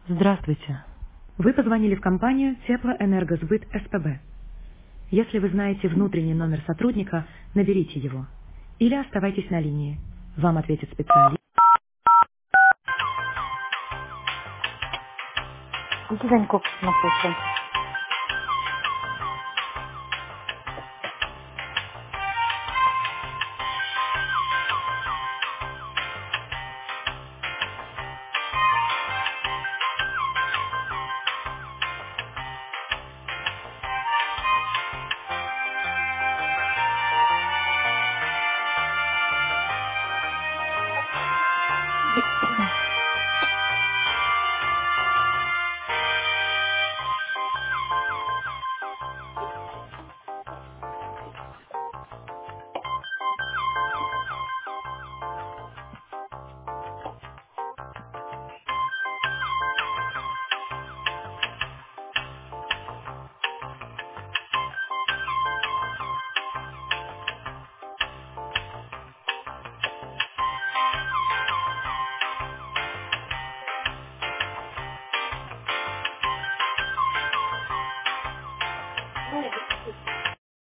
Здравствуйте. Вы позвонили в компанию Теплоэнергосбыт СПБ. Если вы знаете внутренний номер сотрудника, наберите его. Или оставайтесь на линии. Вам ответит специалист. Иди, Заньков, на почту.